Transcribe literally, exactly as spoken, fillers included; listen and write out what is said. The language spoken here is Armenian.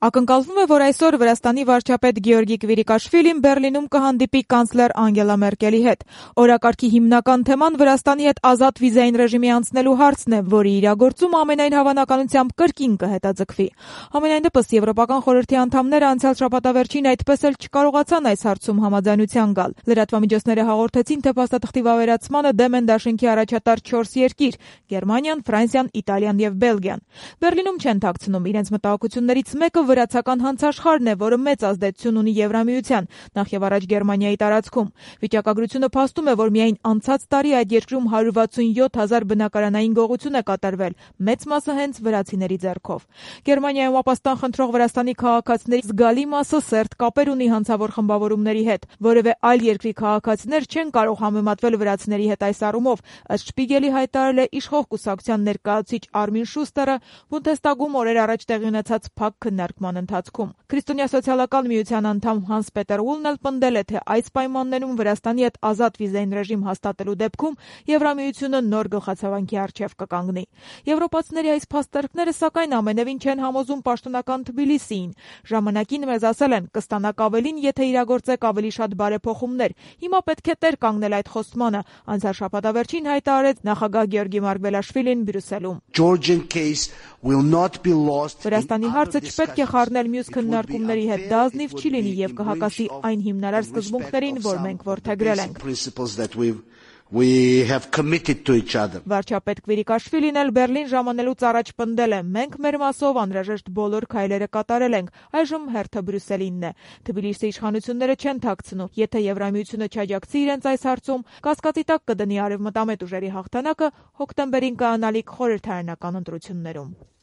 Ակնկալվում է, որ այսօր Վրաստանի վարչապետ Գեորգի Կվիրիկաշվիլին Բեռլինում կհանդիպի կանցլեր Անգելա Մերկելի հետ։ Օրակարգի հիմնական թեման Վրաստանի հետ ազատ վիզային ռեժիմի անցնելու հարցն է, որի իրագործումը ամենայն հավանականությամբ կրկին կհետաձգվի։ Համենայն դեպս Եվրոպական խորհրդի անդամները անցյալ շաբաթավերջին այդպես էլ չկարողացան այս հարցում համաձայնության գալ։ Լրատվամիջոցները հաղորդեցին, թե փաստաթղթի վավերացմանը դեմ են դաշինքի առաջատար չորս երկիր՝ Գերմանիան, Ֆրանսիան, Իտալիան եւ Բելգիան։ Բեռլինում չեն թաքցնում իրենց մտահոգություններից մեկը վրացական հանցաշխարհն է, որը մեծ ազդեցություն ունի Եվրամիության, նախ եւ առաջ Գերմանիայի տարածքում։ Վիճակագրությունը փաստում է, որ միայն անցած տարի այդ երկրում հարյուր վաթսունյոթ հազար բնակարանային գողություն է կատարվել, մեծ մասը հենց վրացիների ձեռքով։ Գերմանիայում ապաստան խնդրող Վրաստանի քաղաքացիների զգալի մասը սերտ կապեր ունի հանցավոր խմբավորումների հետ։ Որևէ այլ երկրի քաղաքացիներ չեն կարող համեմատվել վրացիների հետ այս առումով, ըստ Շպիգելի հայտարարել է իշխող կուսակցության ներկայացուցիչ Արմին Շուստերը Բունդեստագում օրեր առաջ տեղի ունեցած փակ քննարկման ընթացքում։ Քրիստոնյա սոցիալական միության անդամ Հանս Պետեր Ուլն էլ պնդել է, թե այս պայմաններում Վրաստանի հետ ազատ վիզային ռեժիմ հաստատելու դեպքում Եվրամիությունը նոր գլխացավանքի առջև կկանգնի։ Եվրոպացիների այս փաստարկները սակայն ամենևին չեն համոզում պաշտոնական Թբիլիսիին։ Ժամանակին մեզ ասել են՝ կստանաք ավելին, եթե իրագործեք ավելի շատ բարեփոխումներ։ Հիմա պետք է տեր կանգնել այդ խոստմանը, անցյալ շաբաթավերջին հայտարարեց նախագահ Գեորգի Մարգվելաշվիլին Բրյուսելում։ Վրաստանի հարցը չպետք է խառնել մյուս քննարկումների հետ, դա ազնիվ չի լինի եւ կհակասի այն հիմնարար սկզբունքներին, որ մենք որդեգրել ենք։ We have committed to each other. Վարչապետ Կվիրիկաշվիլին էլ Բեռլին ժամանելուց առաջ պնդել է. մենք մեր մասով անհրաժեշտ բոլոր քայլերը կատարել ենք, այժմ հերթը Բրյուսելինն է։ Թբիլիսի իշխանությունները չեն թաքցնում, եթե Եվրամիությունը չաջակցի իրենց այս հարցում, կասկածի տակ կդնի արևմտամետ ուժերի հաղթանակը հոկտեմբերին կայանալիք խորհրդարանական ընտրություններում։